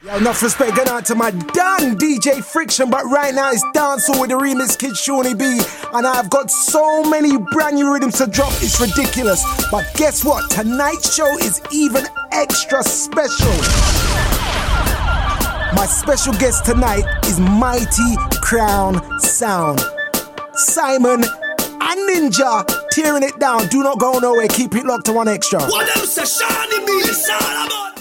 Enough respect going out to my Don DJ Friction, but right now it's dancehall with the remix Kid Shawnee B, and I've got so many brand new rhythms to drop, it's ridiculous. But guess what? Tonight's show is even extra special. My special guest tonight is Mighty Crown Sound. Simon and Ninja tearing it down. Do not go nowhere. Keep it locked to One Extra. What else is Shawnee B? It's all about